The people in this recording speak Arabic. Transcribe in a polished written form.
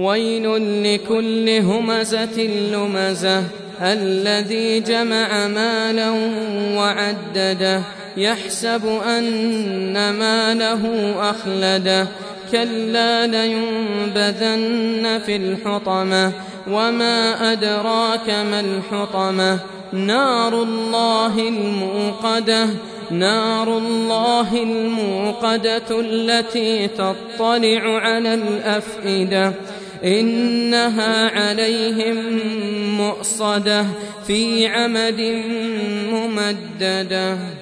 ويل لكل همزة لمزة الذي جمع مالا وعدده يحسب أن ماله أخلده كلا لينبذن في الحطمة وما أدراك ما الحطمة نار الله الموقدة التي تطلع على الأفئدة إنها عليهم مؤصدة في عمد ممددة.